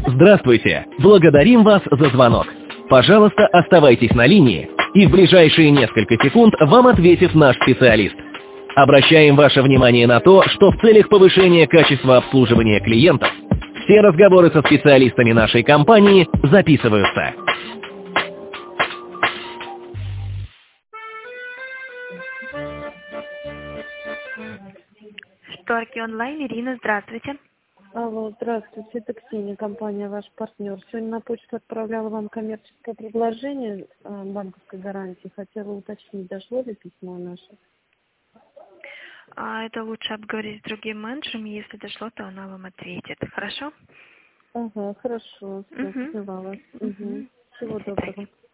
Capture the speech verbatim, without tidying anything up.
Здравствуйте! Благодарим вас за звонок. Пожалуйста, оставайтесь на линии, и в ближайшие несколько секунд вам ответит наш специалист. Обращаем ваше внимание на то, что в целях повышения качества обслуживания клиентов все разговоры со специалистами нашей компании записываются. Шторки онлайн, Ирина, здравствуйте. Алло, здравствуйте, это Ксения, компания «Ваш партнер». Сегодня на почту отправляла вам коммерческое предложение э, банковской гарантии. Хотела уточнить, дошло ли письмо наше? А это лучше обговорить с другим менеджером, если дошло, то она вам ответит. Хорошо? Ага, хорошо, все, Угу. поняла вас. Угу. Угу. Всего До свидания. доброго.